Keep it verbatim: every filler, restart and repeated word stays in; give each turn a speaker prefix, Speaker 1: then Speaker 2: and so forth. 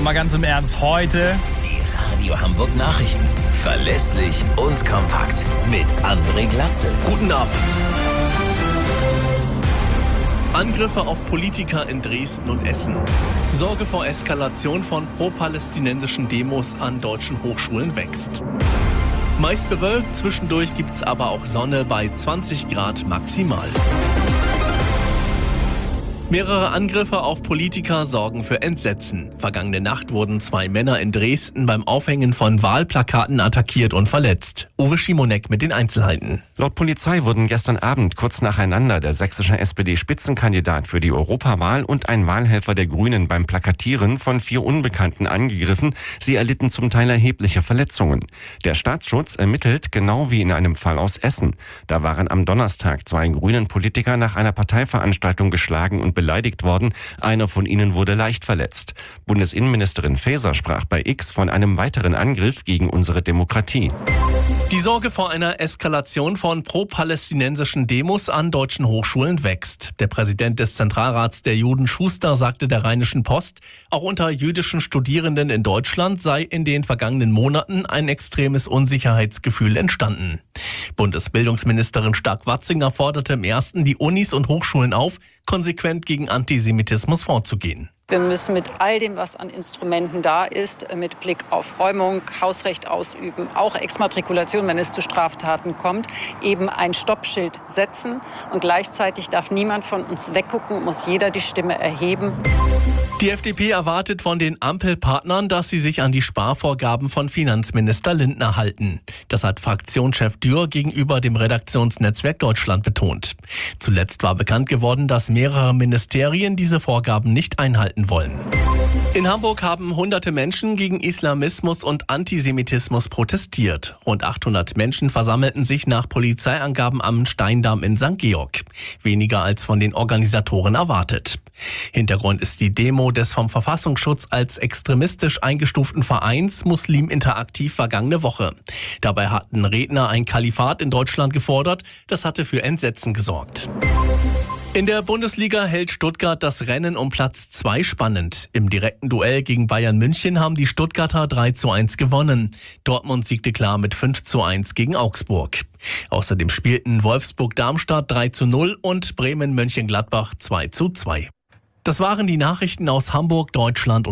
Speaker 1: mal ganz im Ernst, heute...
Speaker 2: Die Radio Hamburg Nachrichten. Verlässlich und kompakt. Mit André Glatzel.
Speaker 3: Guten Abend. Angriffe auf Politiker in Dresden und Essen. Sorge vor Eskalation von pro-palästinensischen Demos an deutschen Hochschulen wächst. Meist bewölkt, zwischendurch gibt's aber auch Sonne bei zwanzig Grad maximal. Mehrere Angriffe auf Politiker sorgen für Entsetzen. Vergangene Nacht wurden zwei Männer in Dresden beim Aufhängen von Wahlplakaten attackiert und verletzt. Uwe Schimonek mit den Einzelheiten.
Speaker 4: Laut Polizei wurden gestern Abend kurz nacheinander der sächsische S P D-Spitzenkandidat für die Europawahl und ein Wahlhelfer der Grünen beim Plakatieren von vier Unbekannten angegriffen. Sie erlitten zum Teil erhebliche Verletzungen. Der Staatsschutz ermittelt, genau wie in einem Fall aus Essen. Da waren am Donnerstag zwei grünen Politiker nach einer Parteiveranstaltung geschlagen und beleidigt worden. Einer von ihnen wurde leicht verletzt. Bundesinnenministerin Faeser sprach bei X von einem weiteren Angriff gegen unsere Demokratie.
Speaker 3: Die Sorge vor einer Eskalation von pro-palästinensischen Demos an deutschen Hochschulen wächst. Der Präsident des Zentralrats der Juden, Schuster, sagte der Rheinischen Post, auch unter jüdischen Studierenden in Deutschland sei in den vergangenen Monaten ein extremes Unsicherheitsgefühl entstanden. Bundesbildungsministerin Stark-Watzinger forderte im ersten die Unis und Hochschulen auf, konsequent gegen Antisemitismus vorzugehen.
Speaker 5: Wir müssen mit all dem, was an Instrumenten da ist, mit Blick auf Räumung, Hausrecht ausüben, auch Exmatrikulation, wenn es zu Straftaten kommt, eben ein Stoppschild setzen. Und gleichzeitig darf niemand von uns weggucken, muss jeder die Stimme erheben.
Speaker 3: Die F D P erwartet von den Ampelpartnern, dass sie sich an die Sparvorgaben von Finanzminister Lindner halten. Das hat Fraktionschef Dürr gegenüber dem Redaktionsnetzwerk Deutschland betont. Zuletzt war bekannt geworden, dass mehrere Ministerien diese Vorgaben nicht einhalten wollen. In Hamburg haben hunderte Menschen gegen Islamismus und Antisemitismus protestiert. Rund achthundert Menschen versammelten sich nach Polizeiangaben am Steindamm in Sankt Georg. Weniger als von den Organisatoren erwartet. Hintergrund ist die Demo des vom Verfassungsschutz als extremistisch eingestuften Vereins Muslim Interaktiv vergangene Woche. Dabei hatten Redner ein Kalifat in Deutschland gefordert. Das hatte für Entsetzen gesorgt. In der Bundesliga hält Stuttgart das Rennen um Platz zwei spannend. Im direkten Duell gegen Bayern München haben die Stuttgarter drei zu eins gewonnen. Dortmund siegte klar mit fünf zu eins gegen Augsburg. Außerdem spielten Wolfsburg-Darmstadt drei zu null und Bremen-Mönchengladbach zwei zu zwei. Das waren die Nachrichten aus Hamburg, Deutschland und